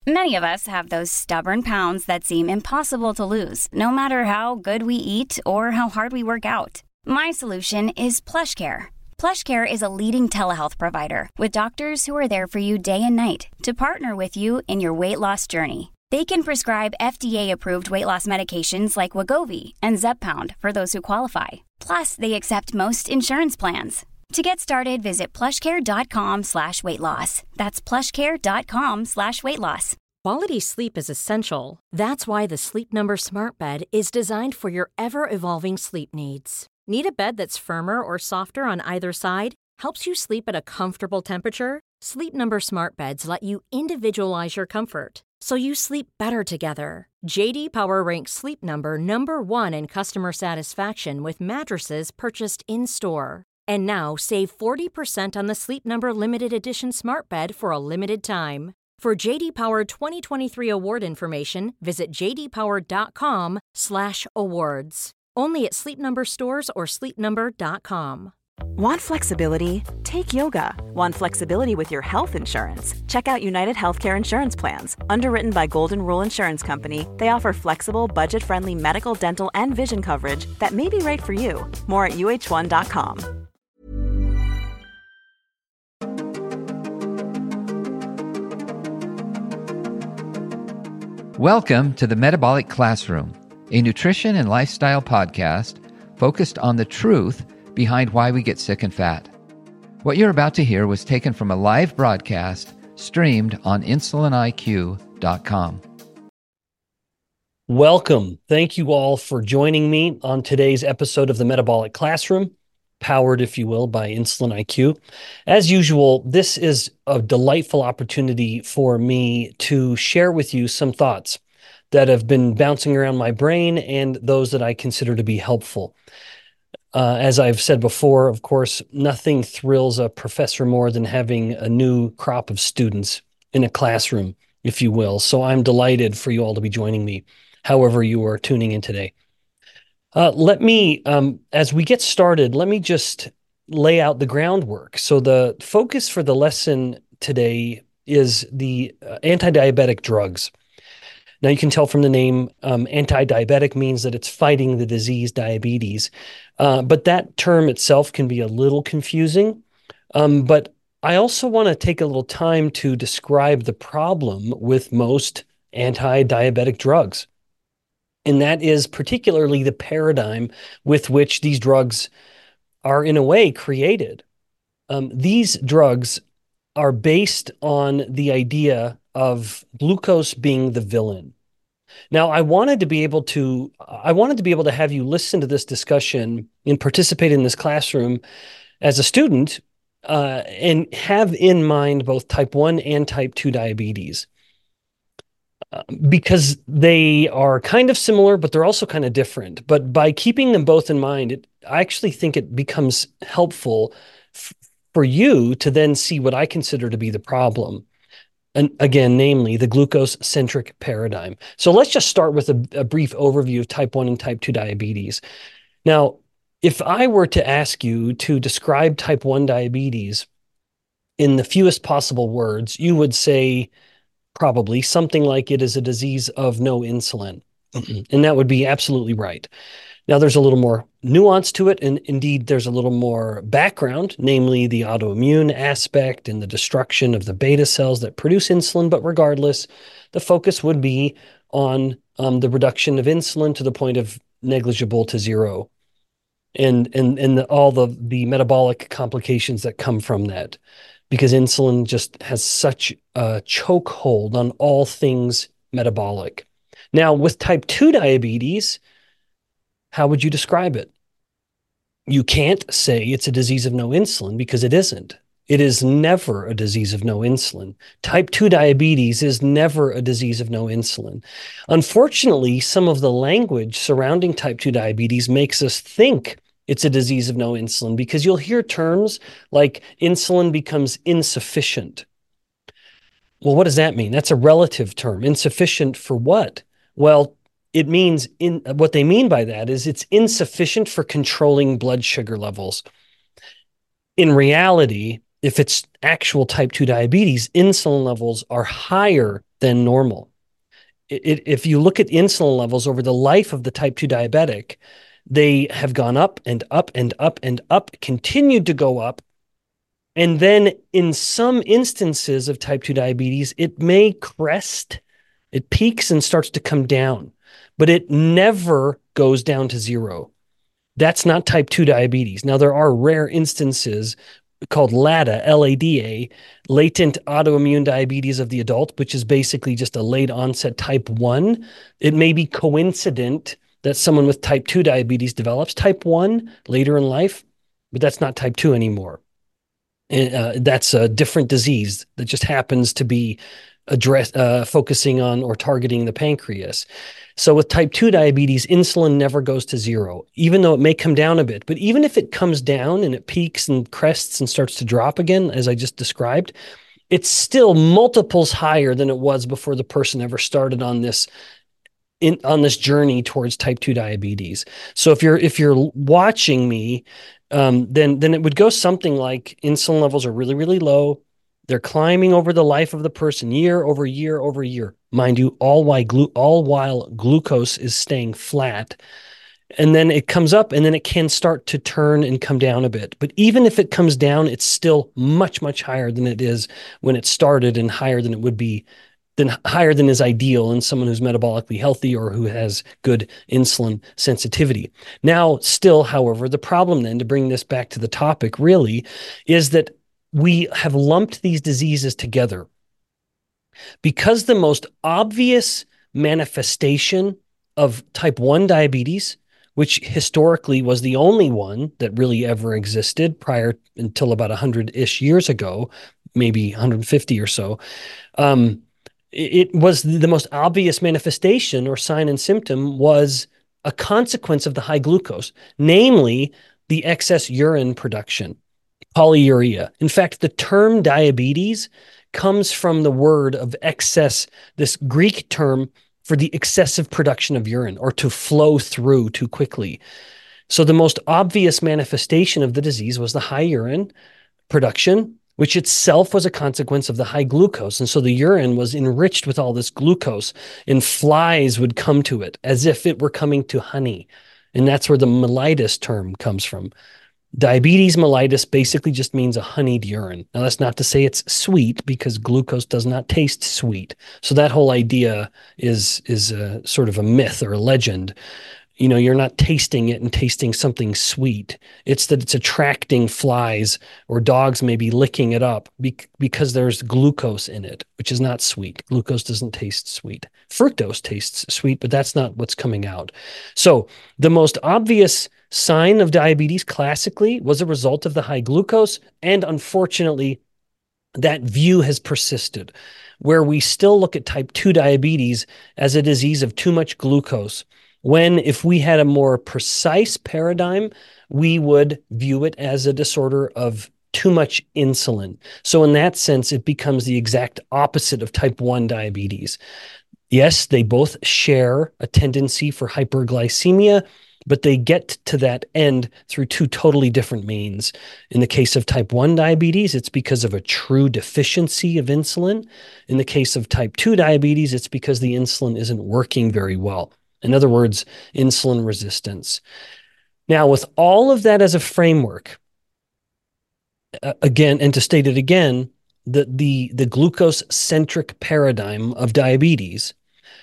Many of us have those stubborn pounds that seem impossible to lose, no matter how good we eat or how hard we work out. My solution is PlushCare. PlushCare is a leading telehealth provider with doctors who are there for you day and night to partner with you in your weight loss journey. They can prescribe FDA-approved weight loss medications like Wegovy and Zepbound for those who qualify. Plus, they accept most insurance plans. To get started, visit plushcare.com/weightloss. That's plushcare.com/weightloss. Quality sleep is essential. That's why the Sleep Number Smart Bed is designed for your ever-evolving sleep needs. Need a bed that's firmer or softer on either side? Helps you sleep at a comfortable temperature? Sleep Number Smart Beds let you individualize your comfort, so you sleep better together. J.D. Power ranks Sleep Number number 1 in customer satisfaction with mattresses purchased in-store. And now, save 40% on the Sleep Number Limited Edition Smart Bed for a limited time. For J.D. Power 2023 award information, visit jdpower.com/awards. Only at Sleep Number stores or sleepnumber.com. Want flexibility? Take yoga. Want flexibility with your health insurance? Check out United Healthcare Insurance Plans. Underwritten by Golden Rule Insurance Company, they offer flexible, budget-friendly medical, dental, and vision coverage that may be right for you. More at uh1.com. Welcome to the Metabolic Classroom, a nutrition and lifestyle podcast focused on the truth behind why we get sick and fat. What you're about to hear was taken from a live broadcast streamed on insuliniq.com. Welcome. Thank you all for joining me on today's episode of the Metabolic Classroom, powered, if you will, by Insulin IQ. As usual, this is a delightful opportunity for me to share with you some thoughts that have been bouncing around my brain and those that I consider to be helpful. As I've said before, of course, nothing thrills a professor more than having a new crop of students in a classroom, if you will. So I'm delighted for you all to be joining me, however you are tuning in today. Let me, as we get started, let me just lay out the groundwork. So the focus for the lesson today is the anti-diabetic drugs. Now, you can tell from the name, anti-diabetic means that it's fighting the disease diabetes. But that term itself can be a little confusing. But I also want to take a little time to describe the problem with most anti-diabetic drugs. And that is particularly the paradigm with which these drugs are, in a way, created. These drugs are based on the idea of glucose being the villain. Now, I wanted to be able to have you listen to this discussion and participate in this classroom as a student and have in mind both type 1 and type 2 diabetes. Because they are kind of similar, but they're also kind of different. But by keeping them both in mind, I actually think it becomes helpful for you to then see what I consider to be the problem. And again, namely the glucose-centric paradigm. So let's just start with a brief overview of type 1 and type 2 diabetes. Now, if I were to ask you to describe type 1 diabetes in the fewest possible words, you would say probably something like it is a disease of no insulin. And that would be absolutely right. Now, there's a little more nuance to it, and indeed, there's a little more background, namely the autoimmune aspect and the destruction of the beta cells that produce insulin. But regardless, the focus would be on the reduction of insulin to the point of negligible to zero, and all the metabolic complications that come from that, because insulin just has such a chokehold on all things metabolic. Now, with type 2 diabetes, how would you describe it? You can't say it's a disease of no insulin because it isn't. It is never a disease of no insulin. Type 2 diabetes is never a disease of no insulin. Unfortunately, some of the language surrounding type 2 diabetes makes us think it's a disease of no insulin because you'll hear terms like insulin becomes insufficient. Well, what does that mean? That's a relative term. Insufficient for what? Well, it means what they mean by that is it's insufficient for controlling blood sugar levels. In reality, if it's actual type 2 diabetes, insulin levels are higher than normal. If you look at insulin levels over the life of the type 2 diabetic, they have gone up and up and up and up, continued to go up. And then in some instances of type 2 diabetes, it may crest, it peaks and starts to come down, but it never goes down to zero. That's not type 2 diabetes. Now, there are rare instances called LADA, L-A-D-A, latent autoimmune diabetes of the adult, which is basically just a late onset type 1. It may be coincident that someone with type 2 diabetes develops type 1 later in life, but that's not type 2 anymore. That's a different disease that just happens to be focusing on or targeting the pancreas. So with type 2 diabetes, insulin never goes to zero, even though it may come down a bit. But even if it comes down and it peaks and crests and starts to drop again, as I just described, it's still multiples higher than it was before the person ever started on this journey towards type 2 diabetes. So if you're watching me, then it would go something like insulin levels are really, really low. They're climbing over the life of the person year over year over year. Mind you, all while glucose is staying flat. And then it comes up and then it can start to turn and come down a bit. But even if it comes down, it's still much, much higher than it is when it started and higher than it would be, higher than is ideal in someone who's metabolically healthy or who has good insulin sensitivity. Now, still, however, the problem then, to bring this back to the topic really, is that we have lumped these diseases together because the most obvious manifestation of type 1 diabetes, which historically was the only one that really ever existed prior until about 100-ish years ago, maybe 150 or so, it was the most obvious manifestation or sign and symptom was a consequence of the high glucose, namely the excess urine production, polyuria. In fact, the term diabetes comes from the word of excess, this Greek term for the excessive production of urine or to flow through too quickly. So the most obvious manifestation of the disease was the high urine production, which itself was a consequence of the high glucose. And so the urine was enriched with all this glucose, and flies would come to it as if it were coming to honey. And that's where the mellitus term comes from. Diabetes mellitus basically just means a honeyed urine. Now, that's not to say it's sweet, because glucose does not taste sweet. So that whole idea is a sort of a myth or a legend. You know, you're not tasting it and tasting something sweet. It's that it's attracting flies, or dogs may be licking it up because there's glucose in it, which is not sweet. Glucose doesn't taste sweet. Fructose tastes sweet, but that's not what's coming out. So the most obvious sign of diabetes classically was a result of the high glucose. And unfortunately, that view has persisted, where we still look at type 2 diabetes as a disease of too much glucose, when if we had a more precise paradigm, we would view it as a disorder of too much insulin. So in that sense, it becomes the exact opposite of type 1 diabetes. Yes, they both share a tendency for hyperglycemia, but they get to that end through two totally different means. In the case of type 1 diabetes, it's because of a true deficiency of insulin. In the case of type 2 diabetes, it's because the insulin isn't working very well. In other words, insulin resistance. Now, with all of that as a framework, again, and to state it again, the glucose-centric paradigm of diabetes,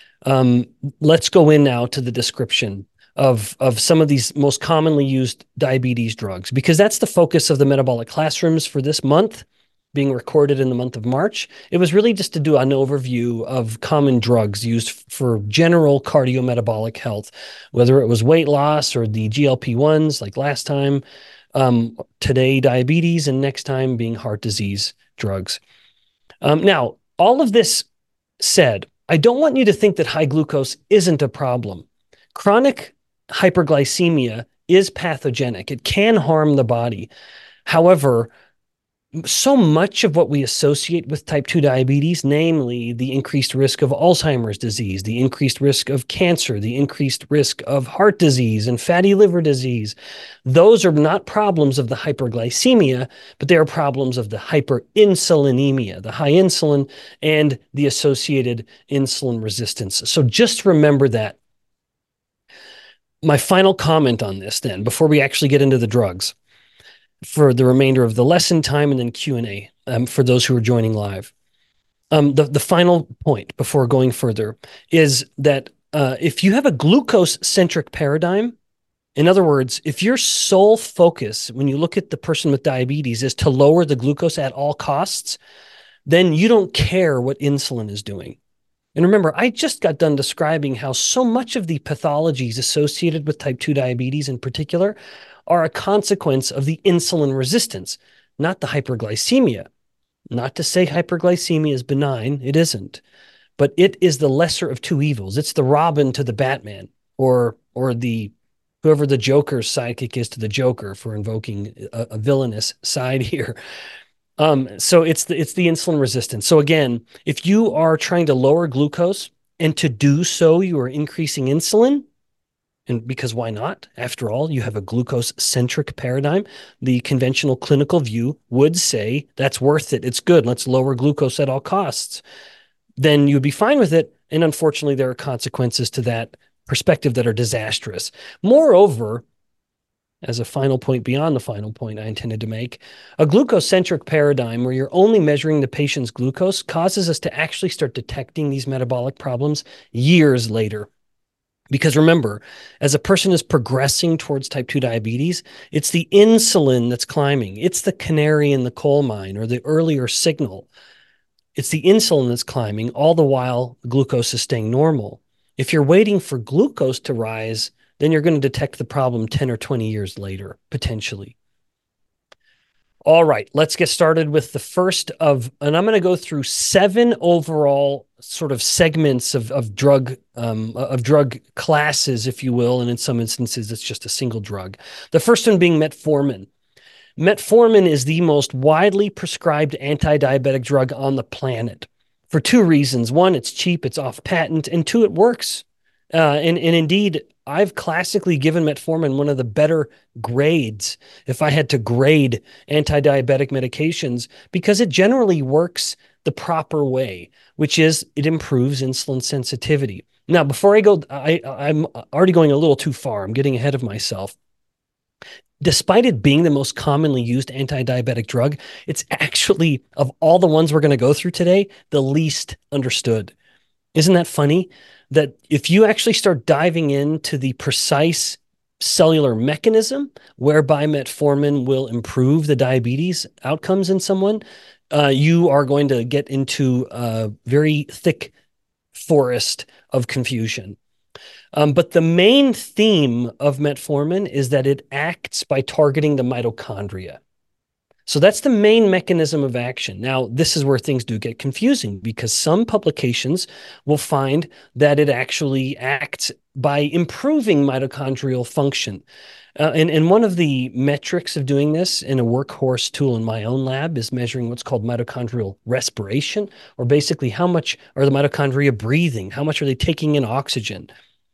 let's go in now to the description of some of these most commonly used diabetes drugs, because that's the focus of the Metabolic Classrooms for this month, being recorded in the month of March. It was really just to do an overview of common drugs used for general cardiometabolic health, whether it was weight loss or the GLP-1s like last time, today diabetes, and next time being heart disease drugs. Now, all of this said, I don't want you to think that high glucose isn't a problem. Chronic hyperglycemia is pathogenic. It can harm the body. However, so much of what we associate with type 2 diabetes, namely the increased risk of Alzheimer's disease, the increased risk of cancer, the increased risk of heart disease and fatty liver disease, those are not problems of the hyperglycemia, but they are problems of the hyperinsulinemia, the high insulin and the associated insulin resistance. So just remember that. My final comment on this then, before we actually get into the drugs, for the remainder of the lesson time and then Q&A for those who are joining live. The final point before going further is that if you have a glucose-centric paradigm, in other words, if your sole focus when you look at the person with diabetes is to lower the glucose at all costs, then you don't care what insulin is doing. And remember, I just got done describing how so much of the pathologies associated with type 2 diabetes in particular are a consequence of the insulin resistance, not the hyperglycemia. Not to say hyperglycemia is benign, it isn't, but it is the lesser of two evils. It's the Robin to the Batman, or the whoever the Joker's sidekick is to the Joker, for invoking a villainous side here. So it's the insulin resistance. So again, if you are trying to lower glucose and to do so, you are increasing insulin, and because why not? After all, you have a glucose-centric paradigm. The conventional clinical view would say that's worth it. It's good. Let's lower glucose at all costs. Then you'd be fine with it. And unfortunately, there are consequences to that perspective that are disastrous. Moreover, as a final point beyond the final point I intended to make, a glucose-centric paradigm where you're only measuring the patient's glucose causes us to actually start detecting these metabolic problems years later. Because remember, as a person is progressing towards type 2 diabetes, it's the insulin that's climbing. It's the canary in the coal mine, or the earlier signal. It's the insulin that's climbing, all the while glucose is staying normal. If you're waiting for glucose to rise, then you're going to detect the problem 10 or 20 years later, potentially. All right, let's get started with the first of, and I'm going to go through 7 overall sort of segments of drug classes, if you will, and in some instances it's just a single drug. The first one being metformin. Metformin is the most widely prescribed anti-diabetic drug on the planet for 2 reasons. 1, it's cheap, it's off patent, and 2, it works. And indeed, I've classically given metformin one of the better grades if I had to grade anti-diabetic medications, because it generally works the proper way, which is it improves insulin sensitivity. Now, before I go, I'm already going a little too far. I'm getting ahead of myself. Despite it being the most commonly used anti-diabetic drug, it's actually, of all the ones we're going to go through today, the least understood. Isn't that funny? That if you actually start diving into the precise cellular mechanism whereby metformin will improve the diabetes outcomes in someone, you are going to get into a very thick forest of confusion. But the main theme of metformin is that it acts by targeting the mitochondria. So that's the main mechanism of action. Now, this is where things do get confusing, because some publications will find that it actually acts by improving mitochondrial function. And one of the metrics of doing this in a workhorse tool in my own lab is measuring what's called mitochondrial respiration, or basically how much are the mitochondria breathing? How much are they taking in oxygen?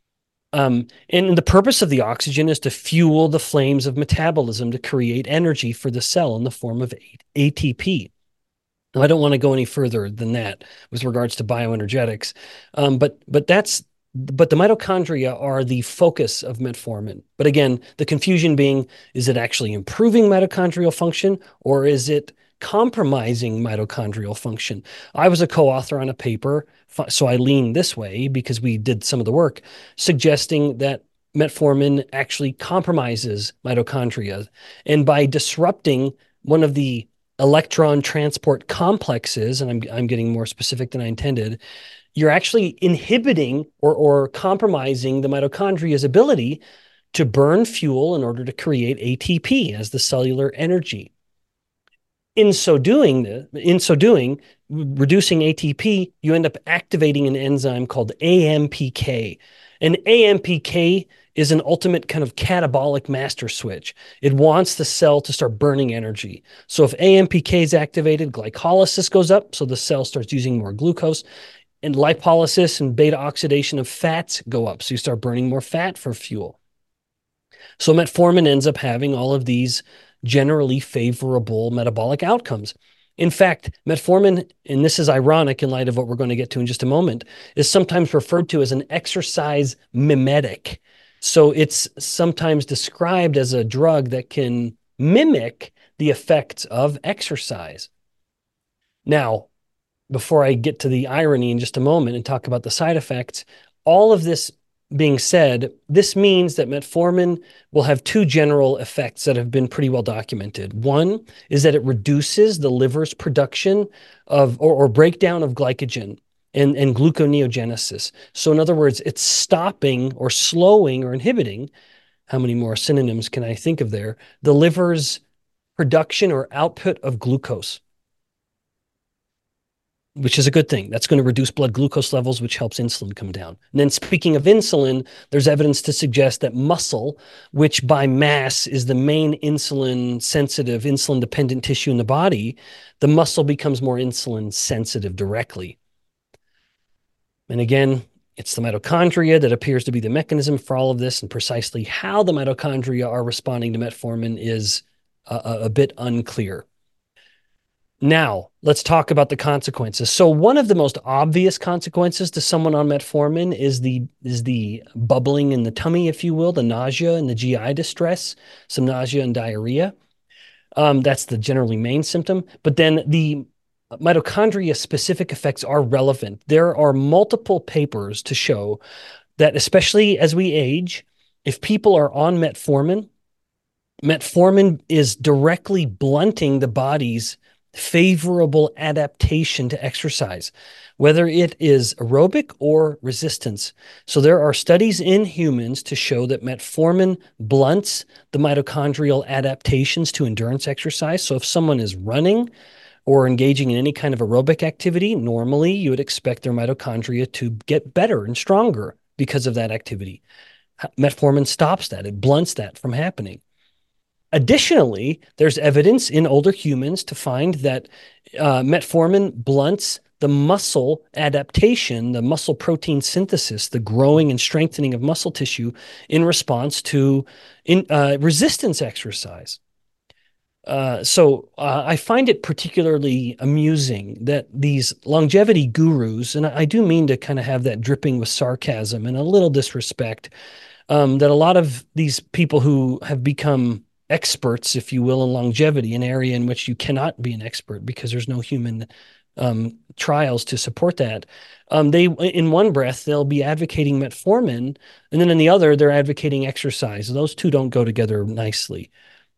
And the purpose of the oxygen is to fuel the flames of metabolism to create energy for the cell in the form of ATP. Now, I don't want to go any further than that with regards to bioenergetics, but the mitochondria are the focus of metformin. But again, the confusion being, is it actually improving mitochondrial function, or is it compromising mitochondrial function? I was a co-author on a paper, so I lean this way because we did some of the work, suggesting that metformin actually compromises mitochondria. And by disrupting one of the electron transport complexes, and I'm getting more specific than I intended, you're actually inhibiting or compromising the mitochondria's ability to burn fuel in order to create ATP as the cellular energy. In so doing, reducing ATP, you end up activating an enzyme called AMPK. And AMPK is an ultimate kind of catabolic master switch. It wants the cell to start burning energy. So if AMPK is activated, glycolysis goes up, so the cell starts using more glucose, and lipolysis and beta oxidation of fats go up, so you start burning more fat for fuel. So metformin ends up having all of these generally favorable metabolic outcomes. In fact, metformin, and this is ironic in light of what we're going to get to in just a moment, is sometimes referred to as an exercise mimetic. So it's sometimes described as a drug that can mimic the effects of exercise. Now, before I get to the irony in just a moment and talk about the side effects, all of this being said, this means that metformin will have two general effects that have been pretty well documented. One is that it reduces the liver's production of or breakdown of glycogen and gluconeogenesis. So in other words, it's stopping or slowing or inhibiting, how many more synonyms can I think of there, the liver's production or output of glucose, which is a good thing. That's going to reduce blood glucose levels, which helps insulin come down. And then speaking of insulin, there's evidence to suggest that muscle, which by mass is the main insulin-sensitive, insulin-dependent tissue in the body, the muscle becomes more insulin-sensitive directly. And again, it's the mitochondria that appears to be the mechanism for all of this, and precisely how the mitochondria are responding to metformin is a bit unclear. Now, let's talk about the consequences. So one of the most obvious consequences to someone on metformin is the bubbling in the tummy, if you will, the nausea and the GI distress, some nausea and diarrhea. That's the generally main symptom. But then the mitochondria-specific effects are relevant. There are multiple papers to show that, especially as we age, if people are on metformin, metformin is directly blunting the body's favorable adaptation to exercise, whether it is aerobic or resistance. So there are studies in humans to show that metformin blunts the mitochondrial adaptations to endurance exercise. So if someone is running or engaging in any kind of aerobic activity, normally you would expect their mitochondria to get better and stronger because of that activity. Metformin stops that. It blunts that from happening. Additionally, there's evidence in older humans to find that metformin blunts the muscle adaptation, the muscle protein synthesis, the growing and strengthening of muscle tissue in response to resistance exercise. So I find it particularly amusing that these longevity gurus, and I do mean to kind of have that dripping with sarcasm and a little disrespect, that a lot of these people who have become experts, if you will, in longevity, an area in which you cannot be an expert because there's no human trials to support that. They, in one breath, they'll be advocating metformin, and then in the other, they're advocating exercise. Those two don't go together nicely.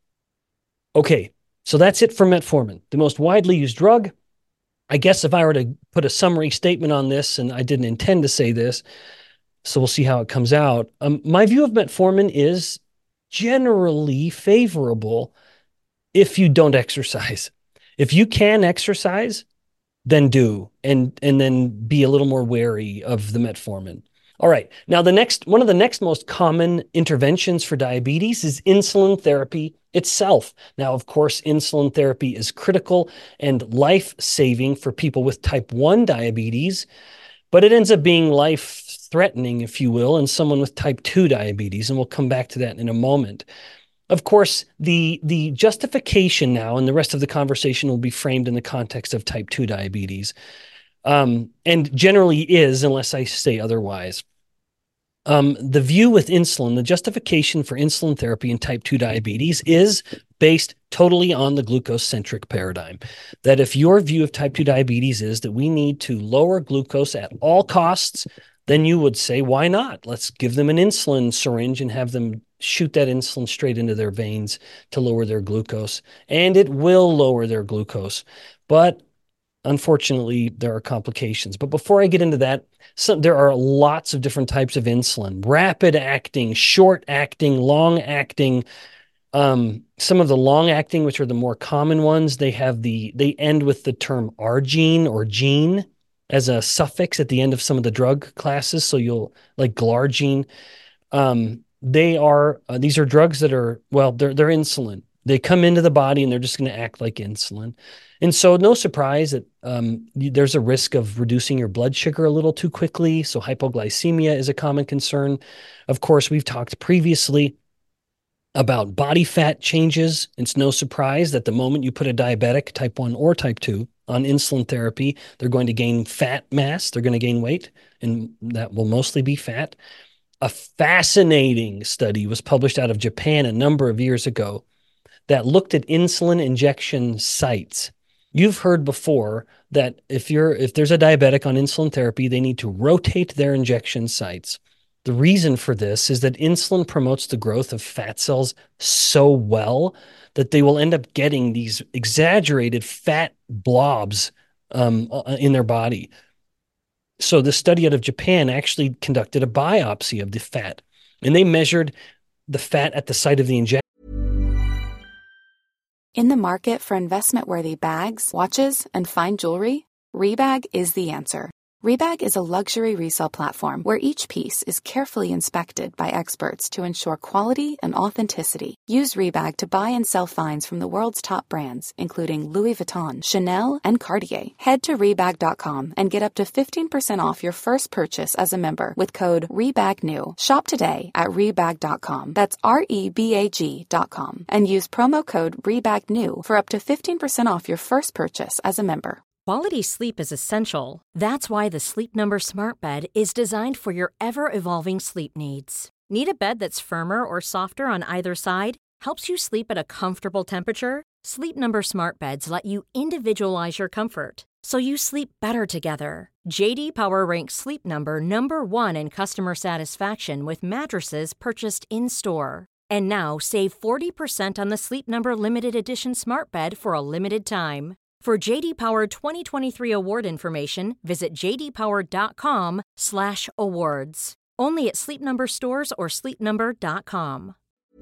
Okay, so that's it for metformin, the most widely used drug. I guess if I were to put a summary statement on this, and I didn't intend to say this, so we'll see how it comes out. My view of metformin is generally favorable if you don't exercise. If you can exercise, then do, and then be a little more wary of the metformin. All right, now one of the next most common interventions for diabetes is insulin therapy itself. Now, of course, insulin therapy is critical and life-saving for people with type 1 diabetes, but it ends up being life-threatening, if you will, in someone with type 2 diabetes, and we'll come back to that in a moment. Of course, the justification now, and the rest of the conversation will be framed in the context of type 2 diabetes, and generally is, unless I say otherwise. The view with insulin, the justification for insulin therapy in type 2 diabetes is based totally on the glucose-centric paradigm. That if your view of type 2 diabetes is that we need to lower glucose at all costs, then you would say, why not? Let's give them an insulin syringe and have them shoot that insulin straight into their veins to lower their glucose. And it will lower their glucose. But unfortunately, there are complications. But before I get into that, there are lots of different types of insulin: rapid acting, short acting, long acting. Some of the long acting, which are the more common ones, they end with the term argine or gene as a suffix at the end of some of the drug classes. So you'll like glargine. these are drugs that are, well, they're insulin. They come into the body and they're just going to act like insulin. And so no surprise that there's a risk of reducing your blood sugar a little too quickly. So hypoglycemia is a common concern. Of course, we've talked previously about body fat changes. It's no surprise that the moment you put a diabetic, type 1 or type 2, on insulin therapy, they're going to gain fat mass, they're going to gain weight, and that will mostly be fat. A fascinating study was published out of Japan a number of years ago that looked at insulin injection sites. You've heard before that if there's a diabetic on insulin therapy, they need to rotate their injection sites. The reason for this is that insulin promotes the growth of fat cells so well that they will end up getting these exaggerated fat blobs in their body. So the study out of Japan actually conducted a biopsy of the fat, and they measured the fat at the site of the injection. In the market for investment-worthy bags, watches, and fine jewelry, Rebag is the answer. Rebag is a luxury resale platform where each piece is carefully inspected by experts to ensure quality and authenticity. Use Rebag to buy and sell finds from the world's top brands, including Louis Vuitton, Chanel, and Cartier. Head to Rebag.com and get up to 15% off your first purchase as a member with code REBAGNEW. Shop today at Rebag.com. That's REBAG.com. And use promo code REBAGNEW for up to 15% off your first purchase as a member. Quality sleep is essential. That's why the Sleep Number Smart Bed is designed for your ever-evolving sleep needs. Need a bed that's firmer or softer on either side? Helps you sleep at a comfortable temperature? Sleep Number Smart Beds let you individualize your comfort, so you sleep better together. J.D. Power ranks Sleep Number number 1 in customer satisfaction with mattresses purchased in-store. And now save 40% on the Sleep Number Limited Edition Smart Bed for a limited time. For J.D. Power 2023 award information, visit jdpower.com/awards. Only at Sleep Number stores or sleepnumber.com.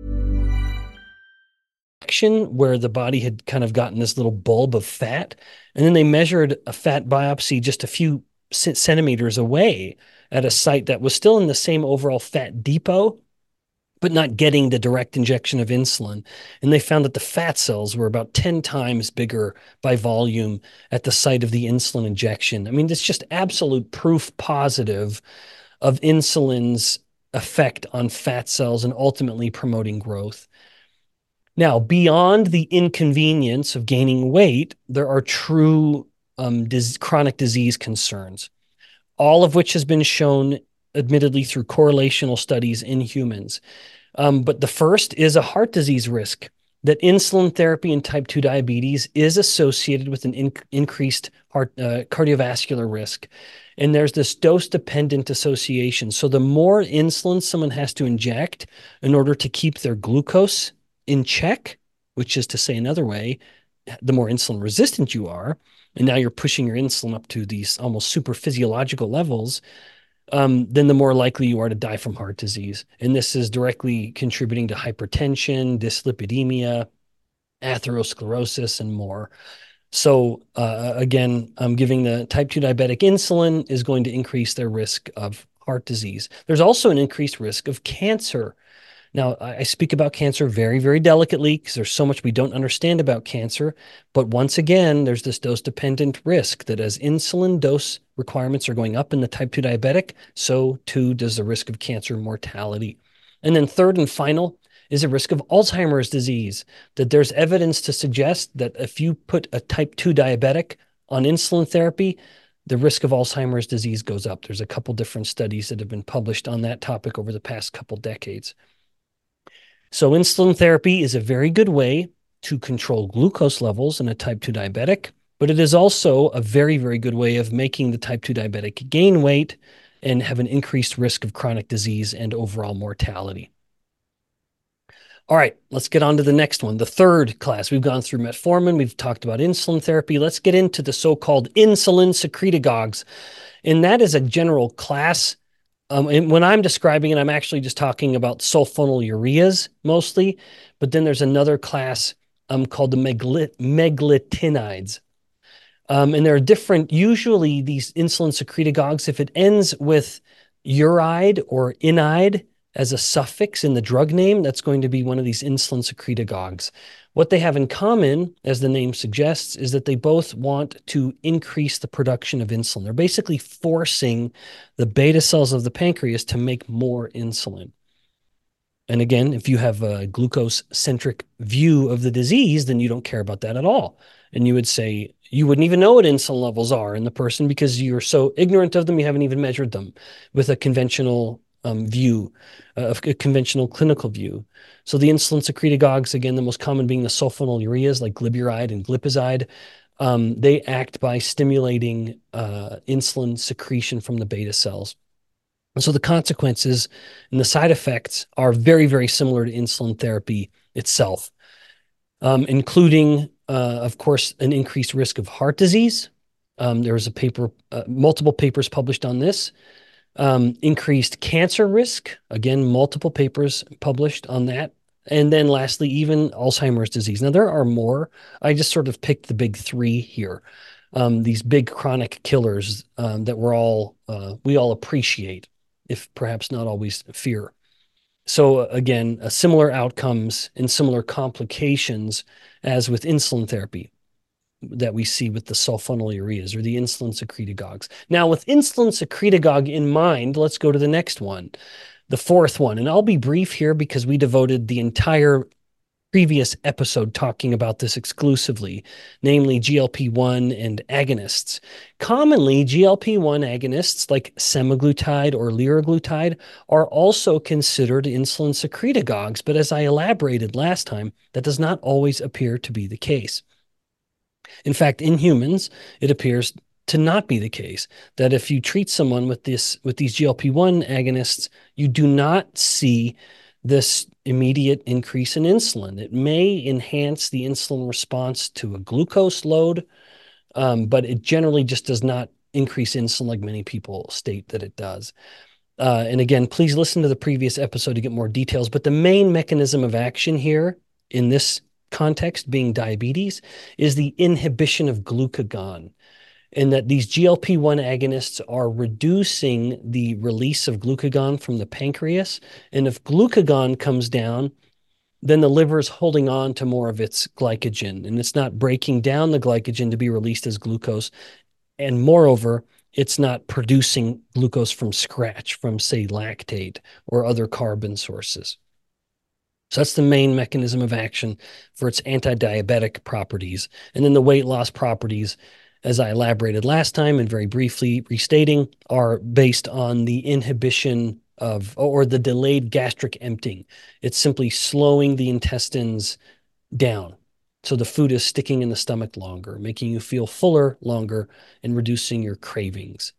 Where the body had kind of gotten this little bulb of fat, and then they measured a fat biopsy just a few centimeters away at a site that was still in the same overall fat depot, but not getting the direct injection of insulin. And they found that the fat cells were about 10 times bigger by volume at the site of the insulin injection. I mean, it's just absolute proof positive of insulin's effect on fat cells and ultimately promoting growth. Now, beyond the inconvenience of gaining weight, there are true chronic disease concerns, all of which has been shown admittedly through correlational studies in humans. But the first is a heart disease risk, that insulin therapy in type 2 diabetes is associated with an increased cardiovascular risk. And there's this dose-dependent association. So the more insulin someone has to inject in order to keep their glucose in check, which is to say another way, the more insulin resistant you are, and now you're pushing your insulin up to these almost super physiological levels, then the more likely you are to die from heart disease. And this is directly contributing to hypertension, dyslipidemia, atherosclerosis, and more. So again, giving the type 2 diabetic insulin is going to increase their risk of heart disease. There's also an increased risk of cancer. Now, I speak about cancer very, very delicately because there's so much we don't understand about cancer. But once again, there's this dose-dependent risk that as insulin dose requirements are going up in the type 2 diabetic, so too does the risk of cancer mortality. And then third and final is a risk of Alzheimer's disease, that there's evidence to suggest that if you put a type 2 diabetic on insulin therapy, the risk of Alzheimer's disease goes up. There's a couple different studies that have been published on that topic over the past couple decades. So insulin therapy is a very good way to control glucose levels in a type 2 diabetic, but it is also a very, very good way of making the type 2 diabetic gain weight and have an increased risk of chronic disease and overall mortality. All right, let's get on to the next one, the third class. We've gone through metformin, we've talked about insulin therapy. Let's get into the so-called insulin secretagogues, and that is a general class. And when I'm describing it, I'm actually just talking about sulfonylureas mostly, but then there's another class called the meglitinides. And there are different, usually these insulin secretagogues, if it ends with uride or inide as a suffix in the drug name, that's going to be one of these insulin secretagogues. What they have in common, as the name suggests, is that they both want to increase the production of insulin. They're basically forcing the beta cells of the pancreas to make more insulin. And again, if you have a glucose-centric view of the disease, then you don't care about that at all. And you would say, you wouldn't even know what insulin levels are in the person because you're so ignorant of them, you haven't even measured them with a conventional view, a conventional clinical view. So the insulin secretagogues, again, the most common being the sulfonylureas like glyburide and glipizide, they act by stimulating insulin secretion from the beta cells. And so the consequences and the side effects are very, very similar to insulin therapy itself, including, of course, an increased risk of heart disease. There was a paper, multiple papers published on this. Increased cancer risk, again, multiple papers published on that. And then lastly, even Alzheimer's disease. Now, there are more. I just sort of picked the big three here. These big chronic killers that we all appreciate, if perhaps not always fear. So again, similar outcomes and similar complications as with insulin therapy that we see with the sulfonylureas or the insulin secretagogues. Now, with insulin secretagogue in mind, let's go to the next one, the fourth one. And I'll be brief here because we devoted the entire previous episode talking about this exclusively, namely GLP-1 and agonists. Commonly, GLP-1 agonists like semaglutide or liraglutide are also considered insulin secretagogues, but as I elaborated last time, that does not always appear to be the case. In fact, in humans, it appears to not be the case, that if you treat someone with these GLP-1 agonists, you do not see this immediate increase in insulin. It may enhance the insulin response to a glucose load, but it generally just does not increase insulin like many people state that it does. And again, please listen to the previous episode to get more details. But the main mechanism of action here in this context, being diabetes, is the inhibition of glucagon. And that these GLP-1 agonists are reducing the release of glucagon from the pancreas. And if glucagon comes down, then the liver is holding on to more of its glycogen, and it's not breaking down the glycogen to be released as glucose. And moreover, it's not producing glucose from scratch, from, say, lactate or other carbon sources. So that's the main mechanism of action for its anti-diabetic properties. And then the weight loss properties, as I elaborated last time and very briefly restating, are based on the inhibition of, or the delayed gastric emptying. It's simply slowing the intestines down. So the food is sticking in the stomach longer, making you feel fuller longer and reducing your cravings.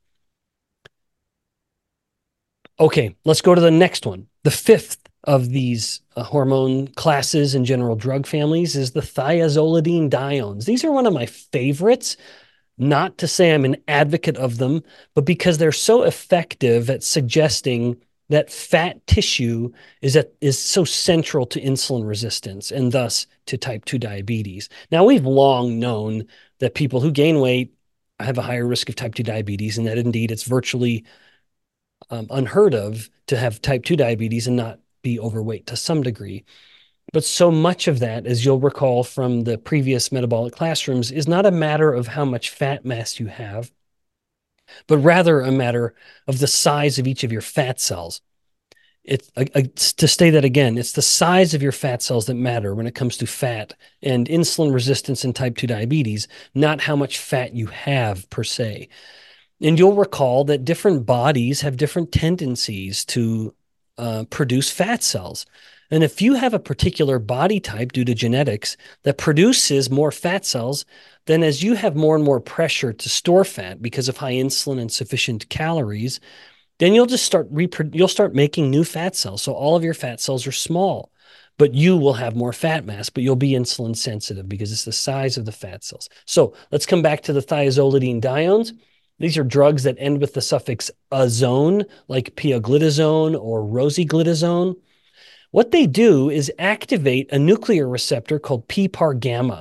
Okay, let's go to the next one. The fifth of these hormone classes and general drug families is the thiazolidinediones. These are one of my favorites, not to say I'm an advocate of them, but because they're so effective at suggesting that fat tissue is so central to insulin resistance and thus to type 2 diabetes. Now, we've long known that people who gain weight have a higher risk of type 2 diabetes, and that indeed it's virtually unheard of to have type 2 diabetes and not be overweight to some degree. But so much of that, as you'll recall from the previous metabolic classrooms, is not a matter of how much fat mass you have, but rather a matter of the size of each of your fat cells. To say that again, it's the size of your fat cells that matter when it comes to fat and insulin resistance and type 2 diabetes, not how much fat you have per se. And you'll recall that different bodies have different tendencies to produce fat cells. And if you have a particular body type due to genetics that produces more fat cells, then as you have more and more pressure to store fat because of high insulin and sufficient calories, then you'll just start making new fat cells. So all of your fat cells are small, but you will have more fat mass, but you'll be insulin sensitive because it's the size of the fat cells. So let's come back to the thiazolidinediones. These are drugs that end with the suffix azone, like pioglitazone or rosiglitazone. What they do is activate a nuclear receptor called PPAR gamma.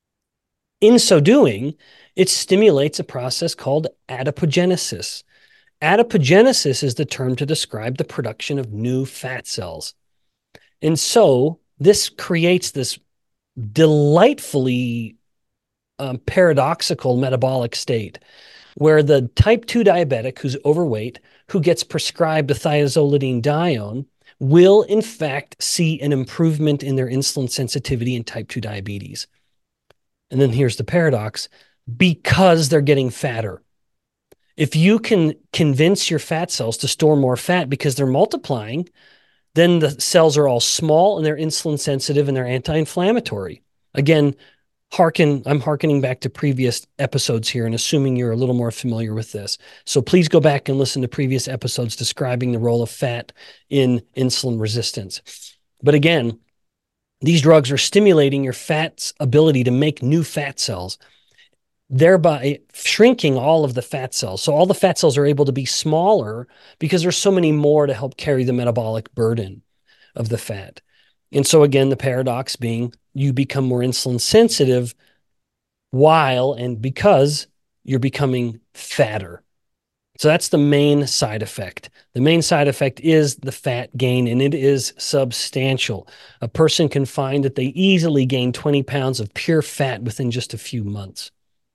In so doing, it stimulates a process called adipogenesis. Adipogenesis is the term to describe the production of new fat cells. And so this creates this delightfully paradoxical metabolic state where the type 2 diabetic who's overweight, who gets prescribed a thiazolidinedione, will in fact see an improvement in their insulin sensitivity in type 2 diabetes. And then here's the paradox, because they're getting fatter. If you can convince your fat cells to store more fat because they're multiplying, then the cells are all small and they're insulin sensitive and they're anti-inflammatory. Again, I'm hearkening back to previous episodes here and assuming you're a little more familiar with this. So please go back and listen to previous episodes describing the role of fat in insulin resistance. But again, these drugs are stimulating your fat's ability to make new fat cells, thereby shrinking all of the fat cells. So all the fat cells are able to be smaller because there's so many more to help carry the metabolic burden of the fat. And so again, the paradox being you become more insulin sensitive because you're becoming fatter. So that's the main side effect. The main side effect is the fat gain, and it is substantial. A person can find that they easily gain 20 pounds of pure fat within just a few months.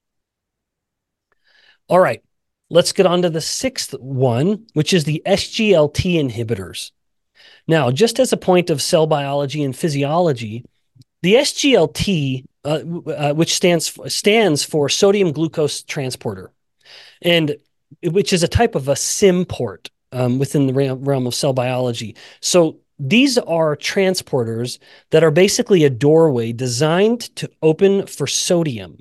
All right, let's get on to the sixth one, which is the SGLT inhibitors. Now, just as a point of cell biology and physiology, the SGLT, which stands for sodium glucose transporter, and which is a type of a SIM port within the realm of cell biology. So these are transporters that are basically a doorway designed to open for sodium.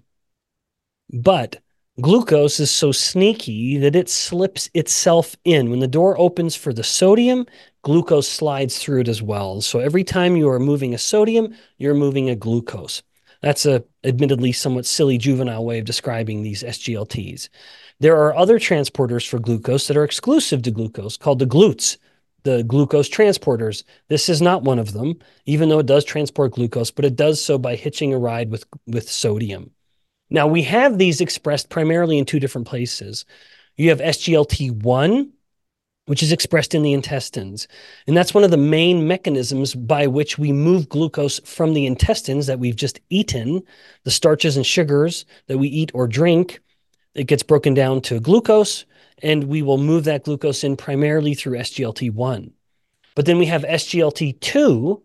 But glucose is so sneaky that it slips itself in. When the door opens for the sodium, glucose slides through it as well. So every time you are moving a sodium, you're moving a glucose. That's a admittedly somewhat silly juvenile way of describing these SGLTs. There are other transporters for glucose that are exclusive to glucose called the GLUTs, the glucose transporters. This is not one of them, even though it does transport glucose, but it does so by hitching a ride with sodium. Now, we have these expressed primarily in two different places. You have SGLT1, which is expressed in the intestines. And that's one of the main mechanisms by which we move glucose from the intestines that we've just eaten, the starches and sugars that we eat or drink. It gets broken down to glucose, and we will move that glucose in primarily through SGLT1. But then we have SGLT2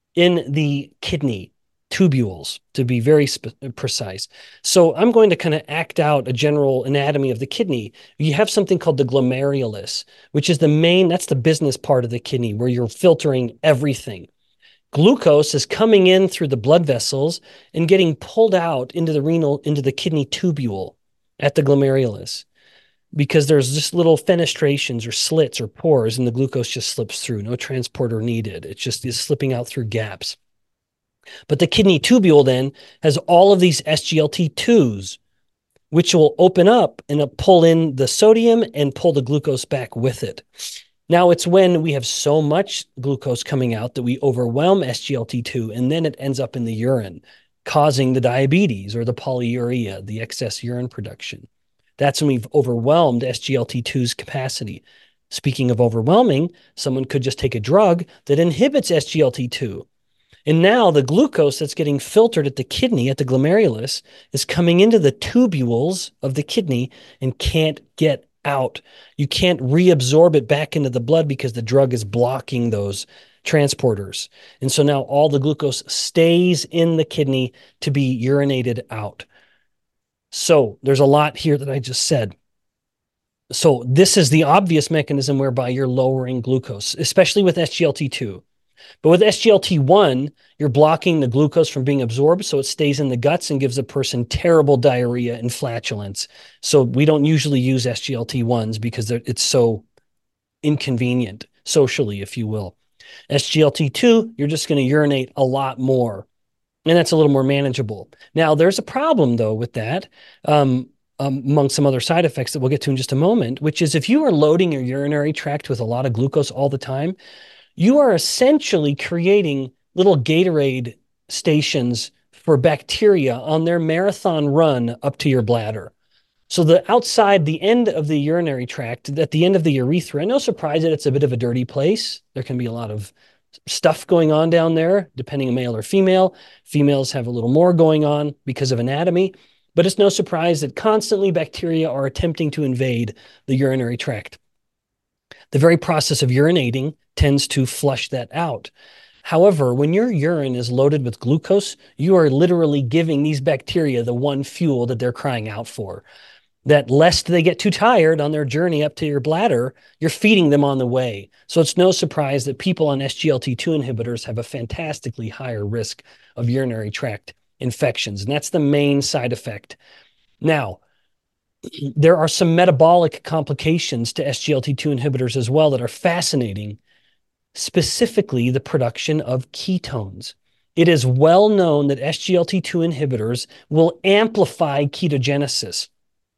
in the kidney tubules, to be very precise. So I'm going to kind of act out a general anatomy of the kidney. You have something called the glomerulus, which is that's the business part of the kidney where you're filtering everything. Glucose is coming in through the blood vessels and getting pulled out into the kidney tubule at the glomerulus, because there's just little fenestrations or slits or pores and the glucose just slips through. No transporter needed. It just is slipping out through gaps. But the kidney tubule then has all of these SGLT2s, which will open up and pull in the sodium and pull the glucose back with it. Now, it's when we have so much glucose coming out that we overwhelm SGLT2, and then it ends up in the urine, causing the diabetes or the polyuria, the excess urine production. That's when we've overwhelmed SGLT2's capacity. Speaking of overwhelming, someone could just take a drug that inhibits SGLT2. And now the glucose that's getting filtered at the kidney, at the glomerulus, is coming into the tubules of the kidney and can't get out. You can't reabsorb it back into the blood because the drug is blocking those transporters. And so now all the glucose stays in the kidney to be urinated out. So there's a lot here that I just said. So this is the obvious mechanism whereby you're lowering glucose, especially with SGLT2. But with SGLT1, you're blocking the glucose from being absorbed, so it stays in the guts and gives a person terrible diarrhea and flatulence. So we don't usually use SGLT1s because it's so inconvenient socially, if you will. SGLT2, you're just going to urinate a lot more, and that's a little more manageable. Now, there's a problem, though, with that, among some other side effects that we'll get to in just a moment, which is if you are loading your urinary tract with a lot of glucose all the time, you are essentially creating little Gatorade stations for bacteria on their marathon run up to your bladder. So the end of the urinary tract, at the end of the urethra, no surprise that it's a bit of a dirty place. There can be a lot of stuff going on down there, depending on male or female. Females have a little more going on because of anatomy, but it's no surprise that constantly bacteria are attempting to invade the urinary tract. The very process of urinating tends to flush that out. However, when your urine is loaded with glucose, you are literally giving these bacteria the one fuel that they're crying out for. That lest they get too tired on their journey up to your bladder, you're feeding them on the way. So it's no surprise that people on SGLT2 inhibitors have a fantastically higher risk of urinary tract infections. And that's the main side effect. Now, there are some metabolic complications to SGLT2 inhibitors as well that are fascinating, specifically the production of ketones. It is well known that SGLT2 inhibitors will amplify ketogenesis.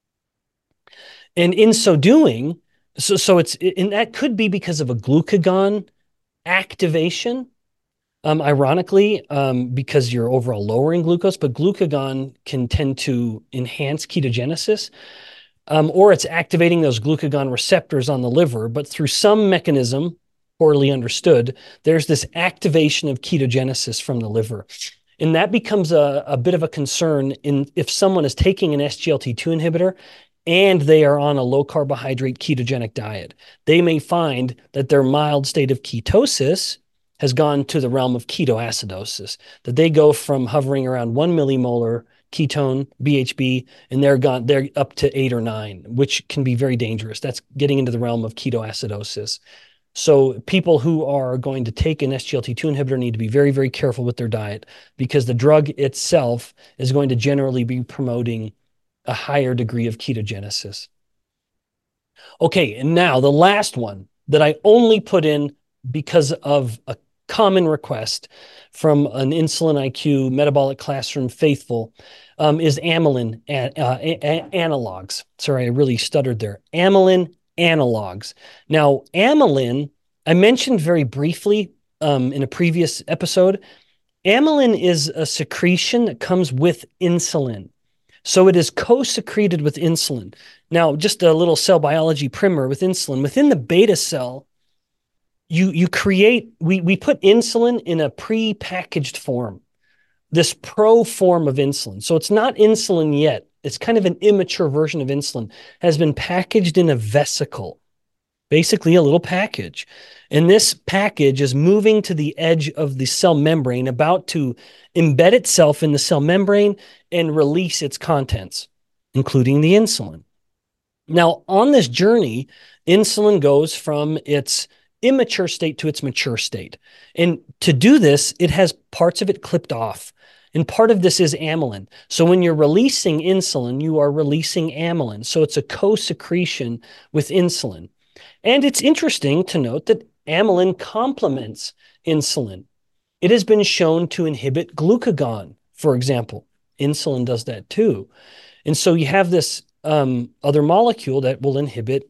And in so doing, and that could be because of a glucagon activation, ironically, because you're overall lowering glucose, but glucagon can tend to enhance ketogenesis, or it's activating those glucagon receptors on the liver, but through some mechanism, poorly understood, there's this activation of ketogenesis from the liver. And that becomes a bit of a concern if someone is taking an SGLT2 inhibitor and they are on a low carbohydrate ketogenic diet. They may find that their mild state of ketosis has gone to the realm of ketoacidosis, that they go from hovering around 1 millimolar ketone, BHB, and they're up to 8 or 9, which can be very dangerous. That's getting into the realm of ketoacidosis. So people who are going to take an SGLT2 inhibitor need to be very, very careful with their diet, because the drug itself is going to generally be promoting a higher degree of ketogenesis. Okay, and now the last one that I only put in because of a common request from an Insulin IQ metabolic classroom faithful is amylin analogs. Sorry, I really stuttered there. Amylin analogs. Now, amylin, I mentioned very briefly in a previous episode. Amylin is a secretion that comes with insulin. So it is co-secreted with insulin. Now, just a little cell biology primer with insulin. Within the beta cell, we put insulin in a pre-packaged form, this pro form of insulin. So it's not insulin yet. It's kind of an immature version of insulin, has been packaged in a vesicle, basically a little package. And this package is moving to the edge of the cell membrane, about to embed itself in the cell membrane and release its contents, including the insulin. Now, on this journey, insulin goes from its immature state to its mature state. And to do this, it has parts of it clipped off. And part of this is amylin. So when you're releasing insulin, you are releasing amylin. So it's a co-secretion with insulin. And it's interesting to note that amylin complements insulin. It has been shown to inhibit glucagon, for example. Insulin does that too. And so you have this other molecule that will inhibit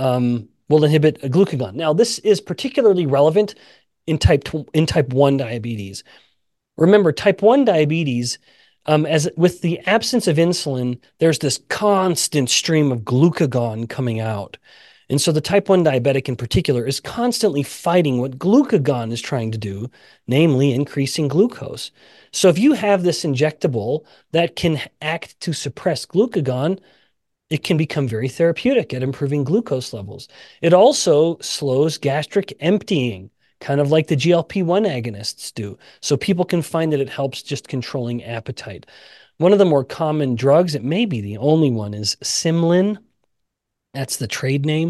a glucagon. Now, this is particularly relevant in type 1 diabetes. Remember, type 1 diabetes, as with the absence of insulin, there's this constant stream of glucagon coming out. And so the type 1 diabetic in particular is constantly fighting what glucagon is trying to do, namely increasing glucose. So if you have this injectable that can act to suppress glucagon, it can become very therapeutic at improving glucose levels. It also slows gastric emptying, kind of like the GLP-1 agonists do. So people can find that it helps just controlling appetite. One of the more common drugs, it may be the only one, is Symlin. That's the trade name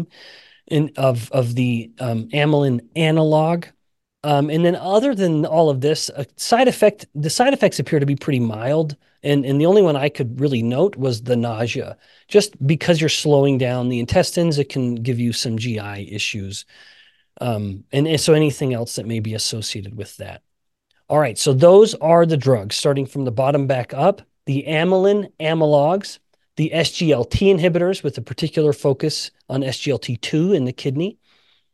of the amylin analog. And then other than all of this, the side effects appear to be pretty mild. And the only one I could really note was the nausea. Just because you're slowing down the intestines, it can give you some GI issues. And so anything else that may be associated with that. All right, so those are the drugs, starting from the bottom back up: the amylin analogs, the SGLT inhibitors with a particular focus on SGLT2 in the kidney,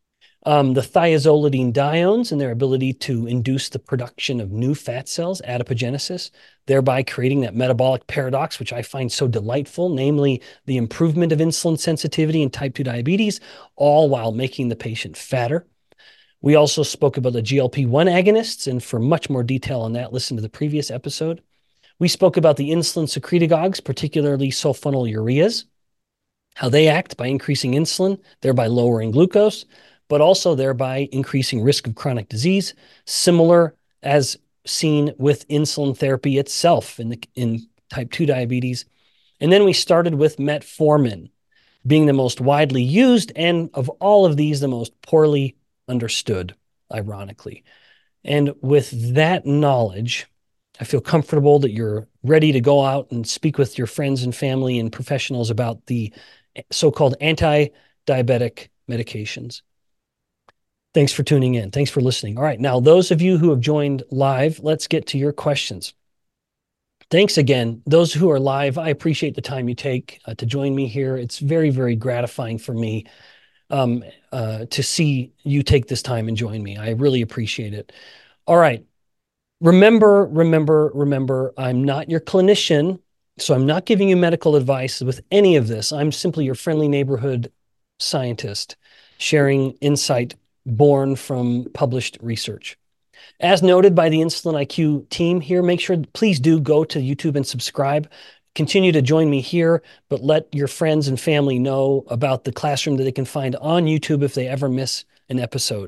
The thiazolidinediones and their ability to induce the production of new fat cells, adipogenesis, thereby creating that metabolic paradox, which I find so delightful, namely the improvement of insulin sensitivity in type 2 diabetes, all while making the patient fatter. We also spoke about the GLP-1 agonists, and for much more detail on that, listen to the previous episode. We spoke about the insulin secretagogues, particularly sulfonylureas, how they act by increasing insulin, thereby lowering glucose, but also thereby increasing risk of chronic disease, similar as seen with insulin therapy itself in type 2 diabetes. And then we started with metformin being the most widely used and of all of these, the most poorly understood, ironically. And with that knowledge, I feel comfortable that you're ready to go out and speak with your friends and family and professionals about the so-called anti-diabetic medications. Thanks for tuning in. Thanks for listening. All right, now those of you who have joined live, let's get to your questions. Thanks again. Those who are live, I appreciate the time you take to join me here. It's very, very gratifying for me to see you take this time and join me. I really appreciate it. All right. Remember, I'm not your clinician, so I'm not giving you medical advice with any of this. I'm simply your friendly neighborhood scientist sharing insight born from published research. As noted by the Insulin IQ team here, make sure, please do go to YouTube and subscribe. Continue to join me here, but let your friends and family know about the classroom that they can find on YouTube if they ever miss an episode.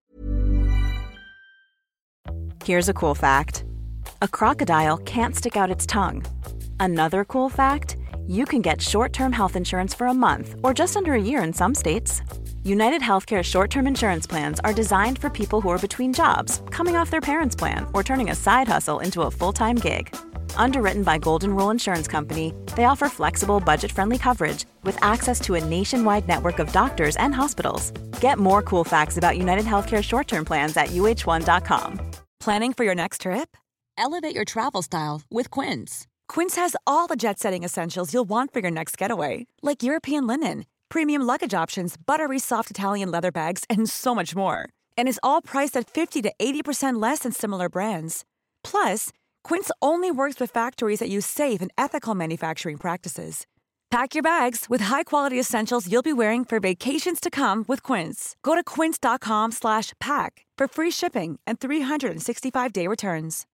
Here's a cool fact. A crocodile can't stick out its tongue. Another cool fact, you can get short-term health insurance for a month or just under a year in some states. United Healthcare short-term insurance plans are designed for people who are between jobs, coming off their parents' plan, or turning a side hustle into a full-time gig. Underwritten by Golden Rule Insurance Company, they offer flexible, budget-friendly coverage with access to a nationwide network of doctors and hospitals. Get more cool facts about United Healthcare short-term plans at uh1.com. Planning for your next trip? Elevate your travel style with Quince. Quince has all the jet-setting essentials you'll want for your next getaway, like European linen, premium luggage options, buttery soft Italian leather bags, and so much more. And is all priced at 50 to 80% less than similar brands. Plus, Quince only works with factories that use safe and ethical manufacturing practices. Pack your bags with high-quality essentials you'll be wearing for vacations to come with Quince. Go to quince.com/pack for free shipping and 365-day returns.